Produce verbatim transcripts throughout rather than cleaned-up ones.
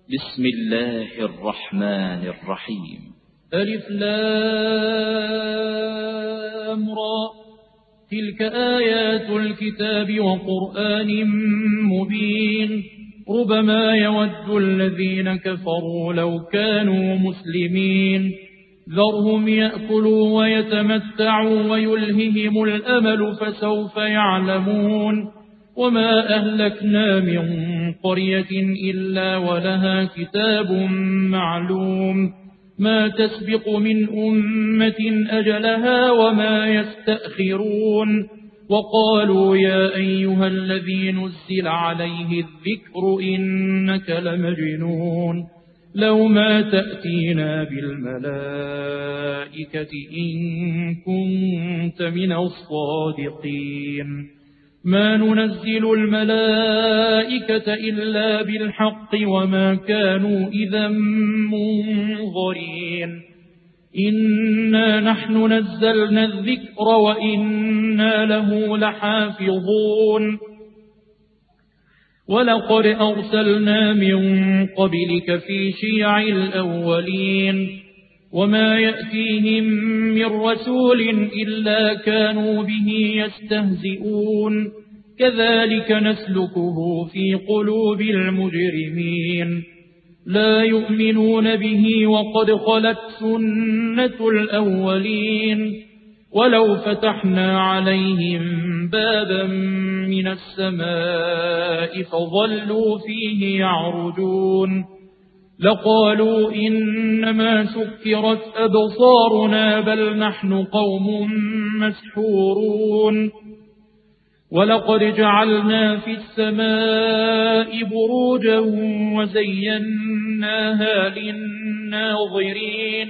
بسم الله الرحمن الرحيم. ألف لام را، تلك آيات الكتاب وقرآن مبين. ربما يود الذين كفروا لو كانوا مسلمين. ذرهم يأكلوا ويتمتعوا ويلههم الأمل فسوف يعلمون. وما أهلكنا من قرية إلا ولها كتاب معلوم، ما تسبق من أمة أجلها وما يستأخرون. وقالوا يا أيها الذي نزل عليه الذكر إنك لمجنون، لو ما تأتينا بالملائكة إن كنت من الصادقين. ما ننزل الملائكة إلا بالحق وما كانوا إذا منظرين. إنا نحن نزلنا الذكر وإنا له لحافظون. ولقد أرسلنا من قبلك في شيع الأولين، وما يأتيهم من رسول إلا كانوا به يستهزئون. كذلك نسلكه في قلوب المجرمين. لا يؤمنون به وقد خلت سنة الأولين. ولو فتحنا عليهم بابا من السماء فظلوا فيه يعرجون لقالوا إنما سكرت أبصارنا بل نحن قوم مسحورون. ولقد جعلنا في السماء بروجا وزيناها للناظرين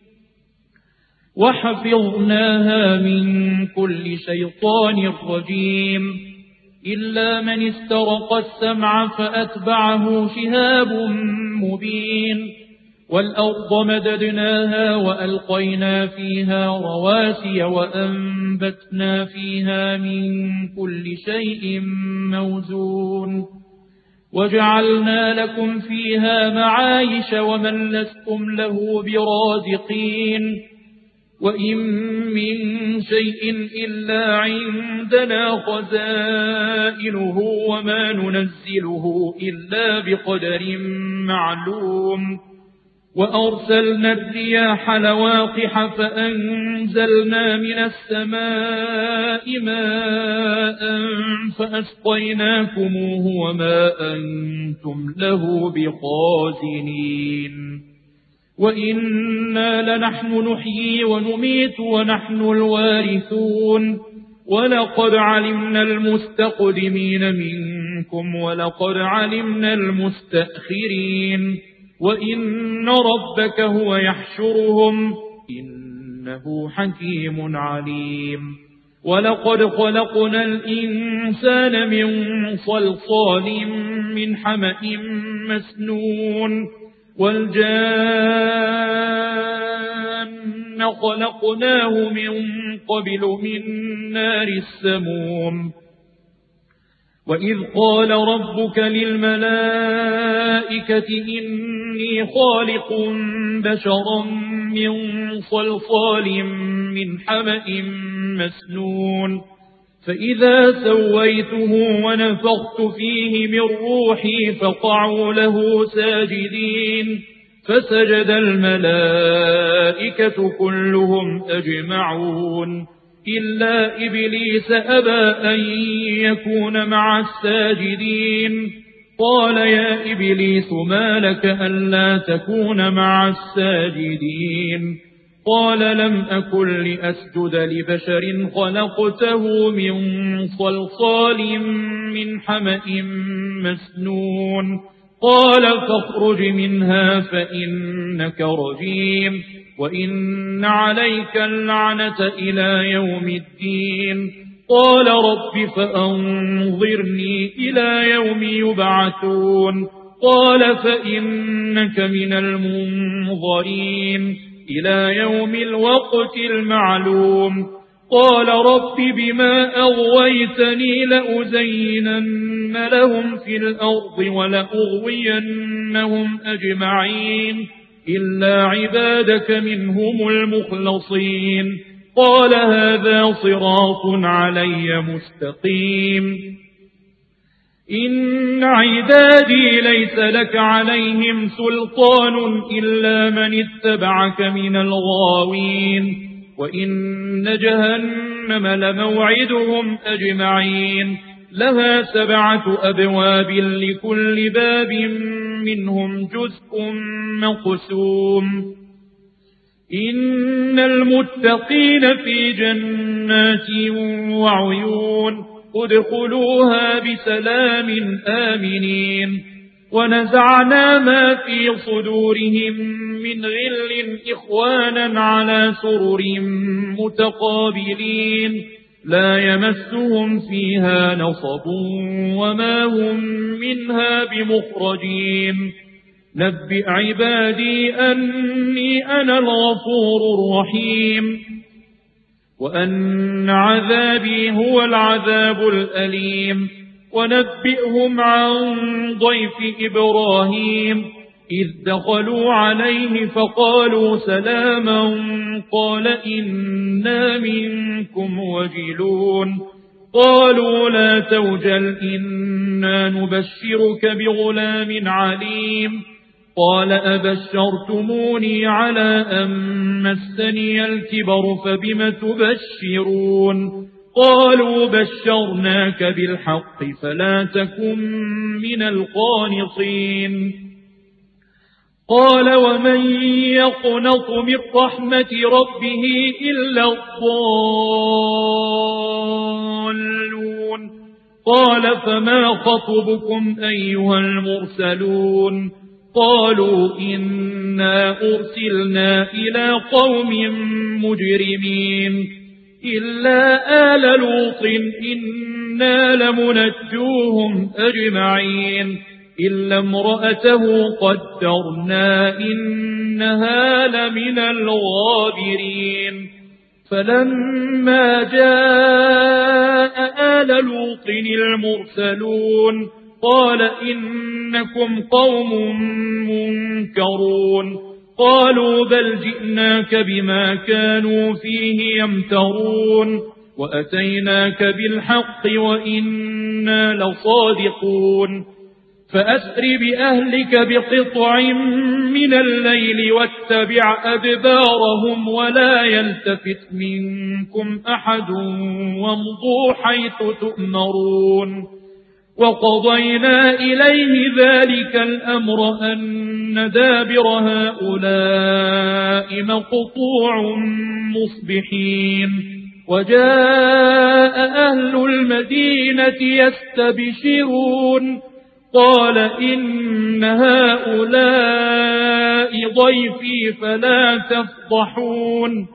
وحفظناها من كل شيطان رجيم إلا من استرق السمع فأتبعه شهاب مبين. والأرض مددناها وألقينا فيها رواسي وأنبتنا فيها من كل شيء موزون. وجعلنا لكم فيها معايش ومن لستم له برازقين. وإن من شيء إلا عندنا خزائنه وما ننزله إلا بقدر معلوم. وأرسلنا الرياح لواقح فأنزلنا من السماء ماء فأسقيناكموه وما أنتم له بخازنين. وإنا لنحن نحيي ونميت ونحن الوارثون. ولقد علمنا المستقدمين منكم ولقد علمنا المستأخرين. وإن ربك هو يحشرهم إنه حكيم عليم. ولقد خلقنا الإنسان من صلصال من حمأ مسنون. والجان خلقناه من قبل من نار السموم. وإذ قال ربك للملائكة إني خالق بشرا من صلصال من حمأ مسنون. فإذا سويته ونفخت فيه من روحي فقعوا له ساجدين. فسجد الملائكة كلهم أجمعون إلا إبليس أبى أن يكون مع الساجدين. قال يا إبليس ما لك ألا تكون مع الساجدين؟ قال لم أكن لأسجد لبشر خلقته من صلصال من حمأ مسنون. قال فاخرج منها فإنك رجيم وإن عليك اللعنة إلى يوم الدين. قال رب فأنظرني إلى يوم يبعثون. قال فإنك من المنظرين إلى يوم الوقت المعلوم. قال رب بما أغويتني لأزينن لهم في الأرض ولأغوينهم أجمعين إلا عبادك منهم المخلصين قال هذا صراط علي مستقيم إن عبادي ليس لك عليهم سلطان إلا من اتبعك من الغاوين وإن جهنم لموعدهم أجمعين لها سبعة أبواب لكل باب منهم جزء مقسوم إن المتقين في جنات وعيون ادخلوها بسلام آمنين ونزعنا ما في صدورهم من غل إخوانا على سرر متقابلين لا يمسهم فيها نصب وما هم منها بمخرجين نبئ عبادي أني أنا الغفور الرحيم وأن عذابي هو العذاب الأليم ونبئهم عن ضيف إبراهيم إذ دخلوا عليه فقالوا سلاما قال إنا منكم وجلون قالوا لا توجل إنا نبشرك بغلام عليم قال أبشرتموني على أن مسني الكبر فبم تبشرون قالوا بشرناك بالحق فلا تكن من القانطين قال ومن يقنط من رحمة ربه إلا الضالون قال فما خطبكم أيها المرسلون قالوا إنا أرسلنا إلى قوم مجرمين إلا آل لوط إنا لمنجوهم أجمعين إلا امرأته قدرنا إنها لمن الغابرين فلما جاء آل لوط المرسلون قال إنكم قوم منكرون قالوا بل جئناك بما كانوا فيه يمترون وأتيناك بالحق وإنا لصادقون فأسر بأهلك بقطع من الليل واتبع أدبارهم ولا يلتفت منكم أحد وامضوا حيث تؤمرون وقضينا إليه ذلك الأمر أن دابر هؤلاء مقطوع مصبحين وجاء أهل المدينة يستبشرون قال إن هؤلاء ضيفي فلا تفضحون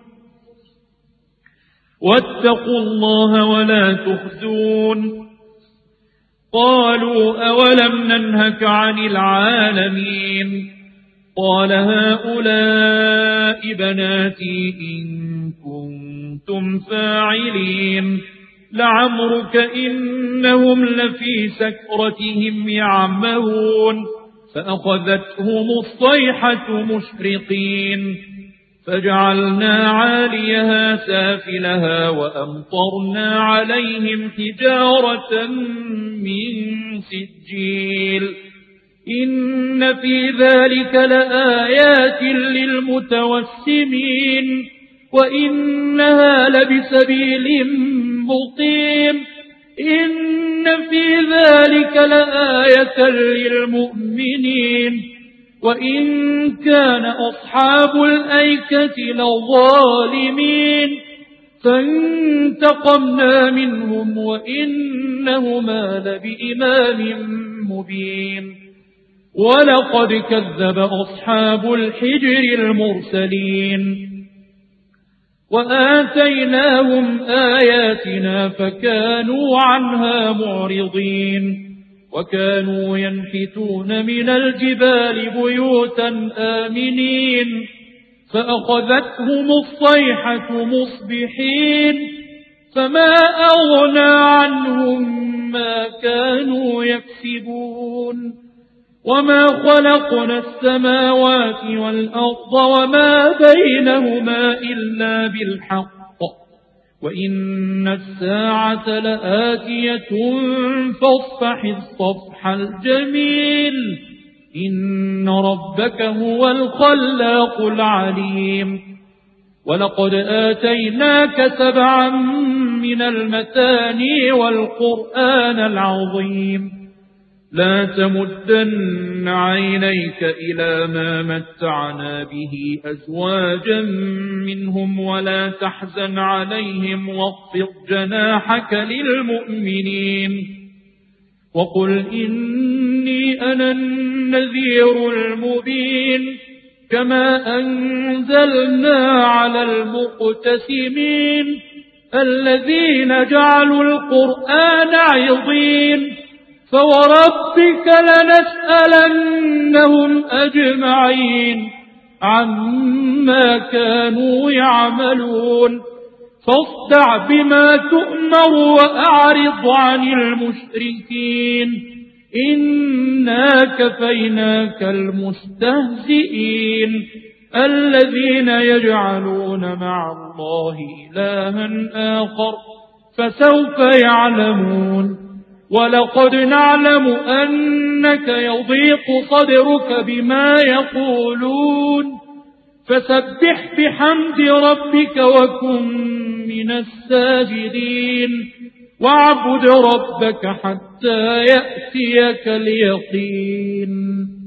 واتقوا الله ولا تخزون قالوا أولم ننهك عن العالمين قال هؤلاء بناتي إن كنتم فاعلين لعمرك إنهم لفي سكرتهم يعمهون فأخذتهم الصيحة مشرقين فجعلنا عاليها سافلها وأمطرنا عليهم حجارة من سجيل إن في ذلك لآيات للمتوسمين وإنها لبسبيل مقيم إن في ذلك لآية للمؤمنين وإن كان أصحاب الأيكة لظالمين فانتقمنا منهم وإنهما لبإمام مبين ولقد كذب أصحاب الحجر المرسلين وآتيناهم آياتنا فكانوا عنها معرضين وكانوا ينحتون من الجبال بيوتا آمنين فأخذتهم الصيحة مصبحين فما أغنى عنهم ما كانوا يكسبون وما خلقنا السماوات والأرض وما بينهما إلا بالحق وإن الساعة لآتية فاصفح الصفح الجميل إن ربك هو الخلاق العليم ولقد آتيناك سبعا من المثاني والقرآن العظيم لا تمدن عينيك إلى ما متعنا به أزواجا منهم ولا تحزن عليهم واخفض جناحك للمؤمنين وقل إني أنا النذير المبين كما أنزلنا على المقتسمين الذين جعلوا القرآن عظيم فوربك لنسألنهم أجمعين عما كانوا يعملون فاصدع بما تؤمر وأعرض عن المشركين إنا كفيناك المستهزئين الذين يجعلون مع الله إلها آخر فسوف يعلمون ولقد نعلم أنك يضيق صدرك بما يقولون فسبح بحمد ربك وكن من الساجدين واعبد ربك حتى يأتيك اليقين